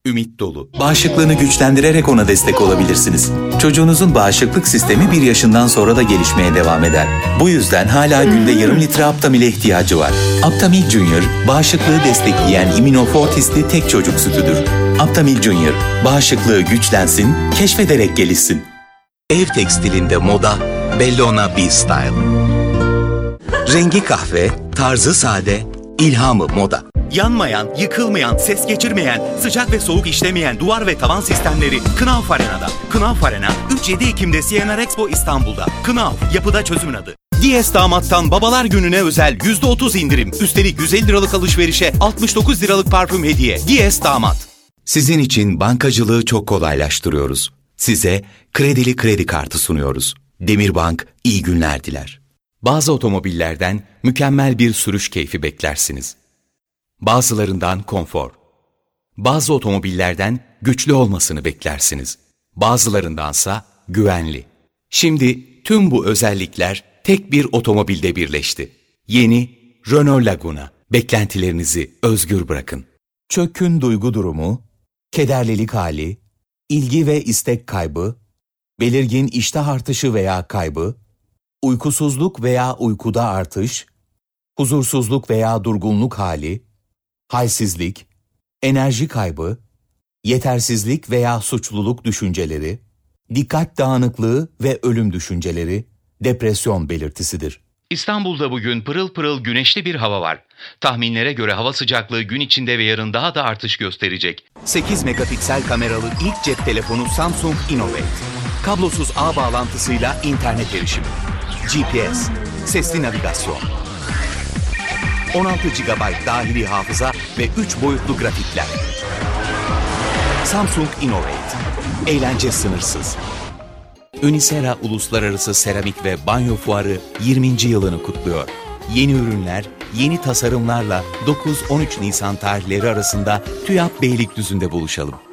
ümit dolu. Bağışıklığını güçlendirerek ona destek olabilirsiniz. Çocuğunuzun bağışıklık sistemi 1 yaşından sonra da gelişmeye devam eder. Bu yüzden hala günde yarım litre Aptamil'e ihtiyacı var. Aptamil Junior, bağışıklığı destekleyen immunofortisli tek çocuk sütüdür. Aptamil Junior, bağışıklığı güçlensin, keşfederek gelişsin. Ev tekstilinde moda, Bellona B-Style. Rengi kahve, tarzı sade, ilhamı moda. Yanmayan, yıkılmayan, ses geçirmeyen, sıcak ve soğuk işlemeyen duvar ve tavan sistemleri Knauf Arena'da. Knauf Arena 3-7 Ekim'de CNR Expo İstanbul'da. Knauf, yapıda çözümün adı. DS Damat'tan Babalar Günü'ne özel %30 indirim. Üstelik 150 liralık alışverişe 69 liralık parfüm hediye. DS Damat. Sizin için bankacılığı çok kolaylaştırıyoruz. Size kredili kredi kartı sunuyoruz. Demirbank iyi günler diler. Bazı otomobillerden mükemmel bir sürüş keyfi beklersiniz. Bazılarından konfor. Bazı otomobillerden güçlü olmasını beklersiniz. Bazılarındansa güvenli. Şimdi tüm bu özellikler tek bir otomobilde birleşti. Yeni Renault Laguna. Beklentilerinizi özgür bırakın. Çökkün duygu durumu, kederlilik hali, ilgi ve istek kaybı, belirgin iştah artışı veya kaybı, uykusuzluk veya uykuda artış, huzursuzluk veya durgunluk hali, halsizlik, enerji kaybı, yetersizlik veya suçluluk düşünceleri, dikkat dağınıklığı ve ölüm düşünceleri, depresyon belirtisidir. İstanbul'da bugün pırıl pırıl güneşli bir hava var. Tahminlere göre hava sıcaklığı gün içinde ve yarın daha da artış gösterecek. 8 megapiksel kameralı ilk cep telefonu Samsung Innovate. Kablosuz ağ bağlantısıyla internet erişimi. GPS, sesli navigasyon. 16 GB dahili hafıza ve 3 boyutlu grafikler. Samsung Innovate. Eğlence sınırsız. Unisera Uluslararası Seramik ve Banyo Fuarı 20. yılını kutluyor. Yeni ürünler, yeni tasarımlarla 9-13 Nisan tarihleri arasında TÜYAP Beylikdüzü'nde buluşalım.